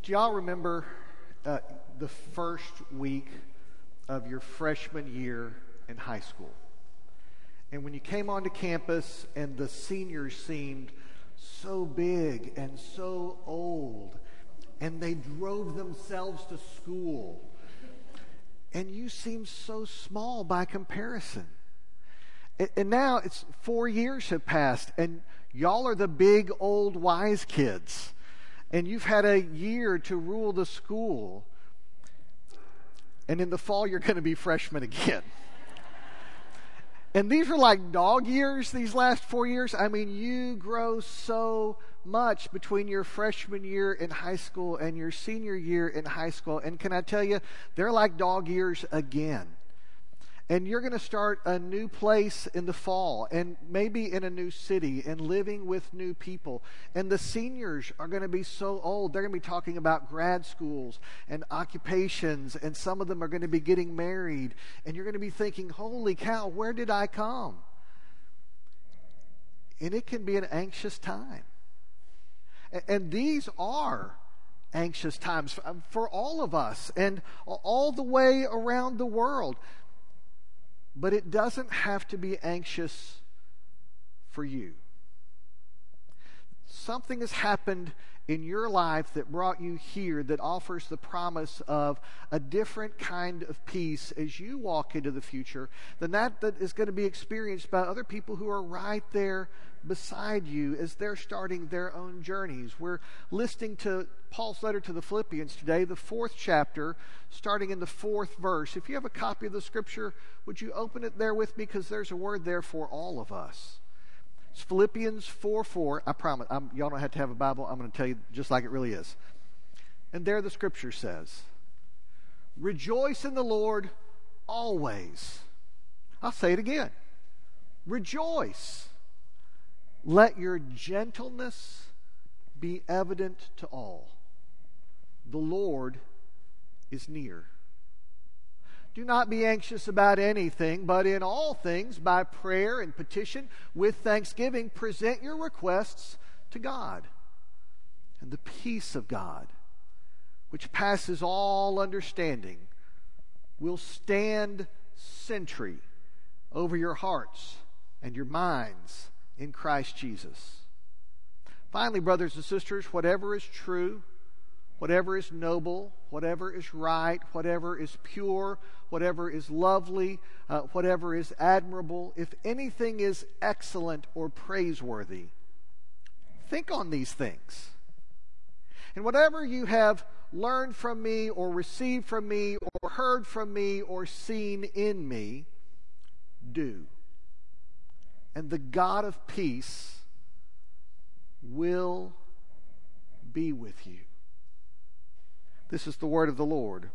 Do y'all remember the first week of your freshman year in high school? And when you came onto campus and the seniors seemed so big and so old, and they drove themselves to school, and you seemed so small by comparison. And now it's 4 years have passed, and y'all are the big old wise kids. And you've had a year to rule the school. And in the fall, you're going to be freshmen again. And these are like dog years, these last 4 years. I mean, you grow so much between your freshman year in high school and your senior year in high school. And can I tell you, they're like dog years again. And you're going to start a new place in the fall, and maybe in a new city, and living with new people. And the seniors are going to be so old, they're going to be talking about grad schools and occupations, and some of them are going to be getting married. And you're going to be thinking, holy cow, where did I come? And it can be an anxious time. And these are anxious times for all of us and all the way around the world. But it doesn't have to be anxious for you. Something has happened in your life that brought you here that offers the promise of a different kind of peace as you walk into the future than that is going to be experienced by other people who are right there beside you as they're starting their own journeys. We're listening to Paul's letter to the Philippians today, the 4th chapter, starting in the 4th verse. If you have a copy of the scripture, would you open it there with me? Because there's a word there for all of us. It's Philippians 4:4. I promise, y'all don't have to have a Bible. I'm going to tell you just like it really is. And there the scripture says, rejoice in the Lord always. I'll say it again. Rejoice. Let your gentleness be evident to all. The Lord is near. Do not be anxious about anything, but in all things, by prayer and petition, with thanksgiving, present your requests to God. And the peace of God, which passes all understanding, will stand sentry over your hearts and your minds in Christ Jesus. Finally, brothers and sisters, whatever is true, whatever is noble, whatever is right, whatever is pure, whatever is lovely, whatever is admirable, if anything is excellent or praiseworthy, think on these things. And whatever you have learned from me or received from me or heard from me or seen in me, do. And the God of peace will be with you. This is the word of the Lord.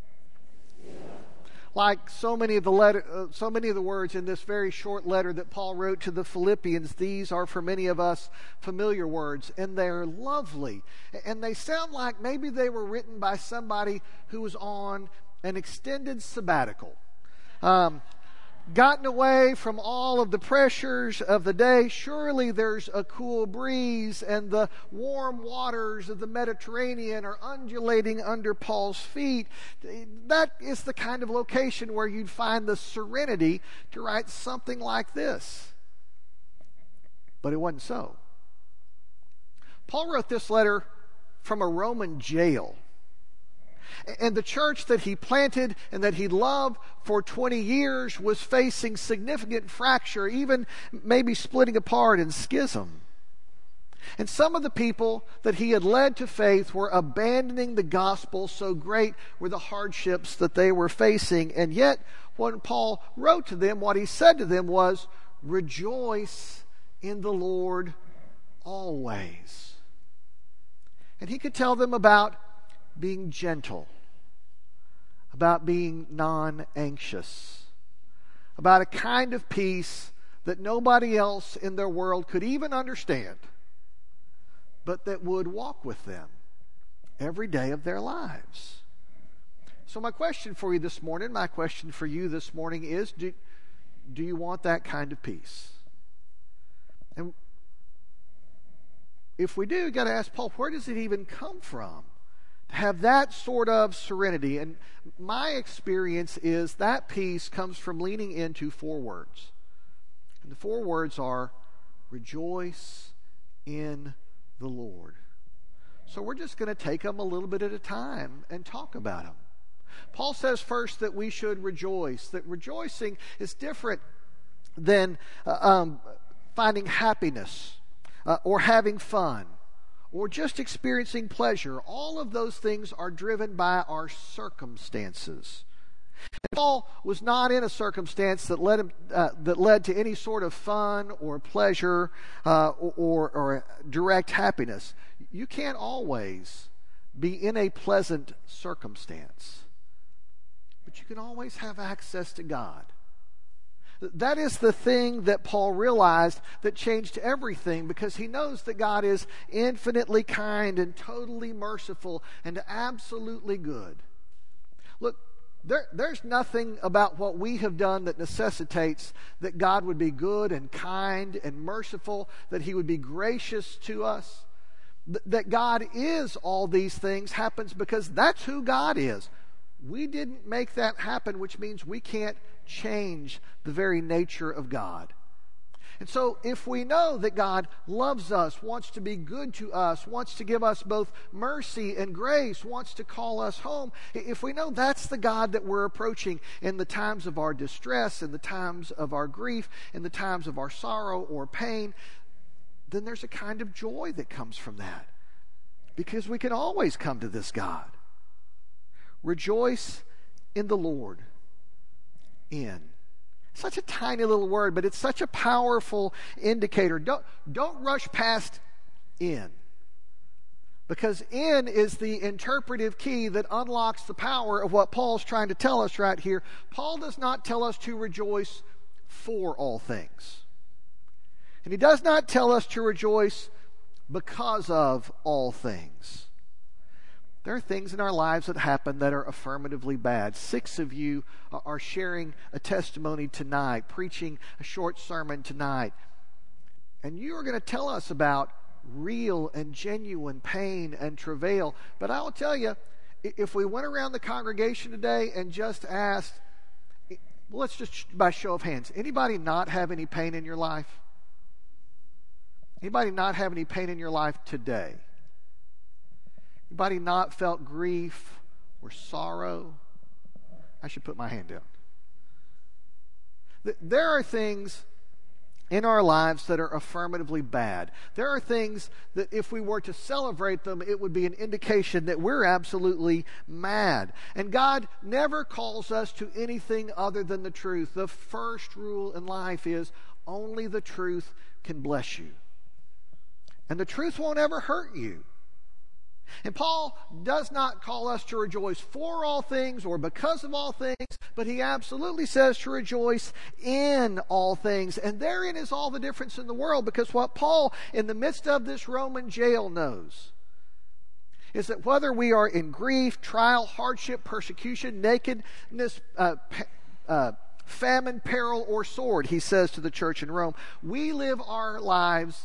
Like so many of the words in this very short letter that Paul wrote to the Philippians, these are for many of us familiar words, and they're lovely. And they sound like maybe they were written by somebody who was on an extended sabbatical. Gotten away from all of the pressures of the day. Surely there's a cool breeze and the warm waters of the Mediterranean are undulating under Paul's feet. That is the kind of location where you'd find the serenity to write something like this. But it wasn't so. Paul wrote this letter from a Roman jail. And the church that he planted and that he loved for 20 years was facing significant fracture, even maybe splitting apart in schism. And some of the people that he had led to faith were abandoning the gospel, so great were the hardships that they were facing. And yet, when Paul wrote to them, what he said to them was, rejoice in the Lord always. And he could tell them about being gentle, about being non-anxious, about a kind of peace that nobody else in their world could even understand, but that would walk with them every day of their lives. So my question for you this morning, my question for you this morning is, do you want that kind of peace? And if we do, we've got to ask Paul, where does it even come from have that sort of serenity. And my experience is that peace comes from leaning into 4 words. And the 4 words are, rejoice in the Lord. So we're just going to take them a little bit at a time and talk about them. Paul says first that we should rejoice, that rejoicing is different than finding happiness or having fun or just experiencing pleasure. All of those things are driven by our circumstances. And Paul was not in a circumstance that led to any sort of fun or pleasure or direct happiness. You can't always be in a pleasant circumstance, but you can always have access to God. That is the thing that Paul realized that changed everything, because he knows that God is infinitely kind and totally merciful and absolutely good. Look, there's nothing about what we have done that necessitates that God would be good and kind and merciful, that He would be gracious to us. That God is all these things happens because that's who God is. We didn't make that happen, which means we can't change the very nature of God. And so if we know that God loves us, wants to be good to us, wants to give us both mercy and grace, wants to call us home, if we know that's the God that we're approaching in the times of our distress, in the times of our grief, in the times of our sorrow or pain, then there's a kind of joy that comes from that, because we can always come to this God. Rejoice in the Lord. In. Such a tiny little word, but it's such a powerful indicator. Don't rush past in. Because in is the interpretive key that unlocks the power of what Paul's trying to tell us right here. Paul does not tell us to rejoice for all things. And he does not tell us to rejoice because of all things. There are things in our lives that happen that are affirmatively bad. 6 of you are sharing a testimony tonight, preaching a short sermon tonight. And you are going to tell us about real and genuine pain and travail. But I will tell you, if we went around the congregation today and just asked, well, let's just by show of hands, anybody not have any pain in your life? Anybody not have any pain in your life today? Anybody not felt grief or sorrow? I should put my hand down. There are things in our lives that are affirmatively bad. There are things that if we were to celebrate them, it would be an indication that we're absolutely mad. And God never calls us to anything other than the truth. The first rule in life is only the truth can bless you. And the truth won't ever hurt you. And Paul does not call us to rejoice for all things or because of all things, but he absolutely says to rejoice in all things. And therein is all the difference in the world, because what Paul, in the midst of this Roman jail, knows is that whether we are in grief, trial, hardship, persecution, nakedness, famine, peril, or sword, he says to the church in Rome, we live our lives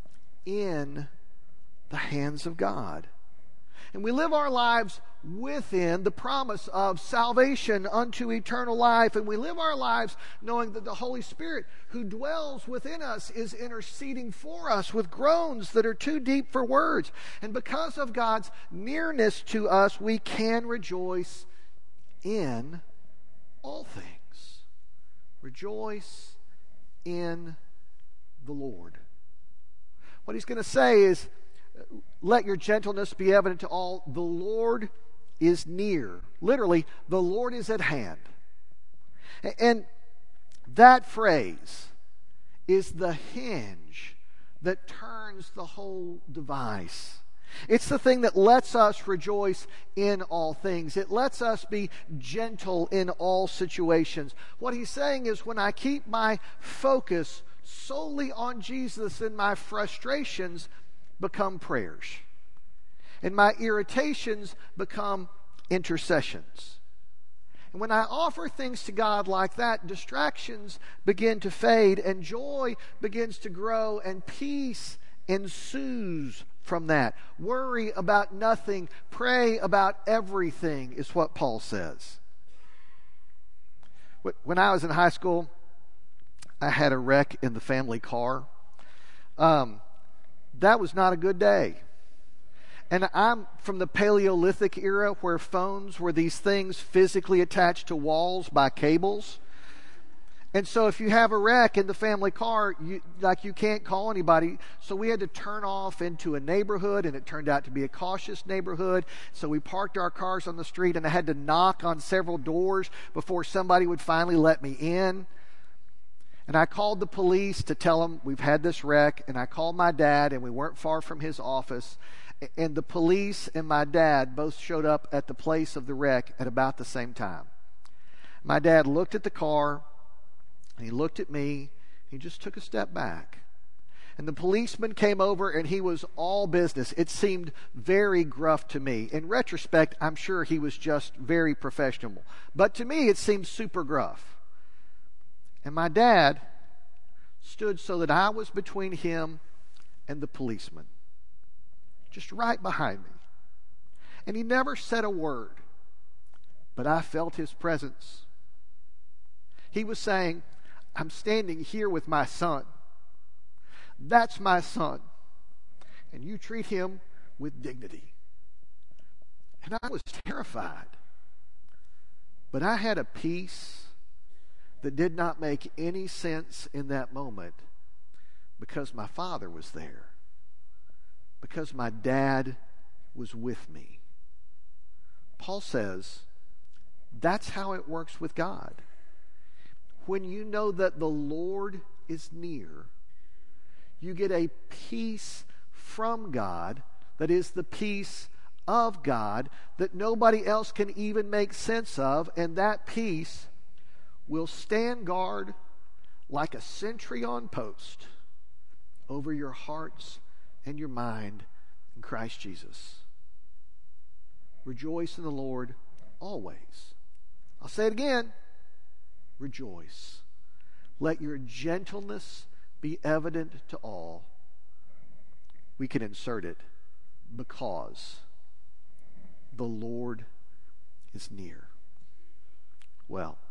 in the hands of God. And we live our lives within the promise of salvation unto eternal life. And we live our lives knowing that the Holy Spirit who dwells within us is interceding for us with groans that are too deep for words. And because of God's nearness to us, we can rejoice in all things. Rejoice in the Lord. What he's going to say is, let your gentleness be evident to all. The Lord is near. Literally, the Lord is at hand. And that phrase is the hinge that turns the whole device. It's the thing that lets us rejoice in all things. It lets us be gentle in all situations. What he's saying is, when I keep my focus solely on Jesus, and my frustrations become prayers, and my irritations become intercessions. And when I offer things to God like that, distractions begin to fade, and joy begins to grow, and peace ensues from that. Worry about nothing. Pray about everything is what Paul says. When I was in high school, I had a wreck in the family car. That was not a good day. And I'm from the Paleolithic era where phones were these things physically attached to walls by cables. And so if you have a wreck in the family car, you can't call anybody. So we had to turn off into a neighborhood, and it turned out to be a cautious neighborhood. So we parked our cars on the street, and I had to knock on several doors before somebody would finally let me in. And I called the police to tell them we've had this wreck, and I called my dad, and we weren't far from his office. And the police and my dad both showed up at the place of the wreck at about the same time. My dad looked at the car, and he looked at me. He just took a step back. And the policeman came over, and he was all business. It seemed very gruff to me. In retrospect, I'm sure he was just very professional. But to me, it seemed super gruff. And my dad stood so that I was between him and the policeman, just right behind me. And he never said a word, but I felt his presence. He was saying, I'm standing here with my son. That's my son. And you treat him with dignity. And I was terrified. But I had a peace that did not make any sense in that moment because my father was there. Because my dad was with me. Paul says, that's how it works with God. When you know that the Lord is near, you get a peace from God that is the peace of God that nobody else can even make sense of, and that peace will stand guard like a sentry on post over your hearts and your mind in Christ Jesus. Rejoice in the Lord always. I'll say it again. Rejoice. Let your gentleness be evident to all. We can insert it, because the Lord is near. Well,